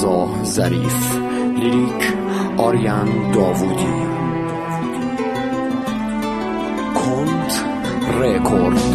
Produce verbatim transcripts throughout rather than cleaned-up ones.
رضا ظریف، لیریک آریان داوودی، کنت رکورد.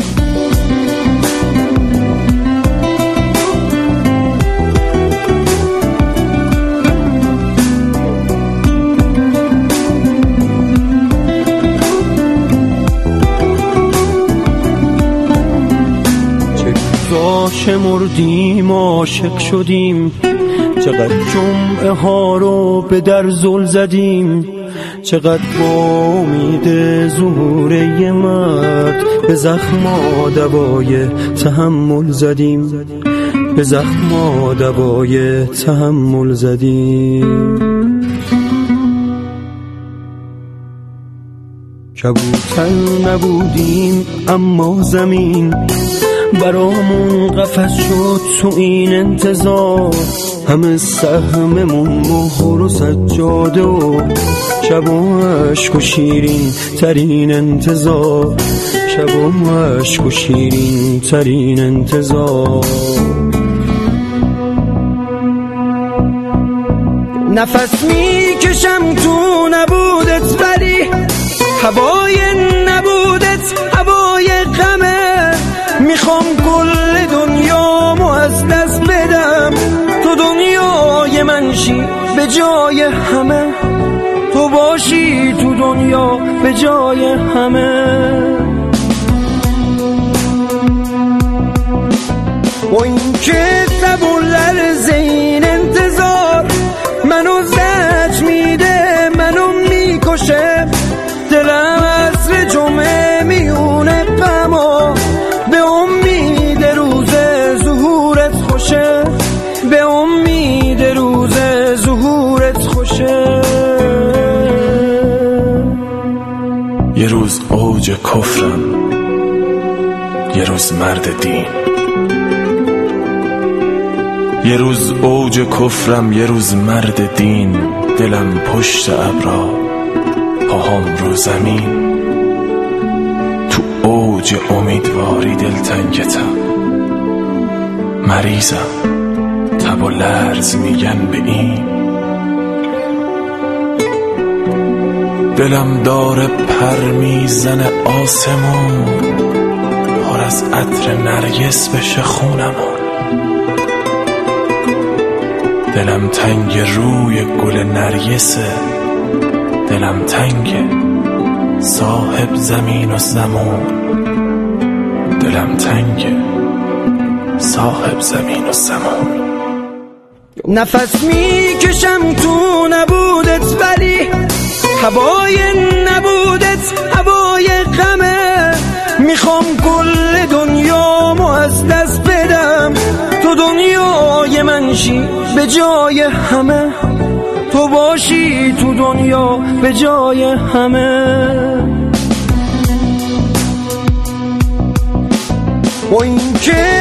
شمردیم عاشق شدیم، چقدر جمعه ها رو به در زل زدیم، چقدر با امید ظهور یه مرد به زخم دوای تحمل زدیم، به زخم دوای تحمل زدیم. کبوتر نبودیم اما زمین برامون قفس شد تو این انتظار، همه سهممون مهر و سجاده و شب و عشق و شیرین ترین انتظار، شب و عشق و شیرین ترین انتظار. نفس میکشم تو نبودت ولی هوای نبودت هوای غمه، میخوام کل دنیامو از دست بدم، تو دنیای من شی به جای همه، تو باشی تو دنیا به جای همه. و این که تب و لرز این انتظار منو زج میده، منو میکشه، دلم عصر جمعه میونه غما، به امید روز ظهورت خوشه، به امید روز ظهورت خوشه. یه روز اوج کفرم، یه روز مرد دین، یه روز اوج کفرم، یه روز مرد دین، دلم پشت ابرا، پاهام رو زمین، تو اوج امیدواری دلتنگتم، مریضم تب و لرز میگن به این، دلم داره پر میزنه آسمون، پر از عطر نرگس بشه خونمون، دلم تنگ روی گل نرگسه، دلم تنگ صاحب زمین و زمان، دلم تنگ صاحب زمین و زمان. نفس میکشم تو نبودت ولی هوای نبودت هوای غمه، میخوام کل دنیامو از دست بدم، تو دنیای من شی به جای همه، تو باشی تو دنیا به جای همه. و این که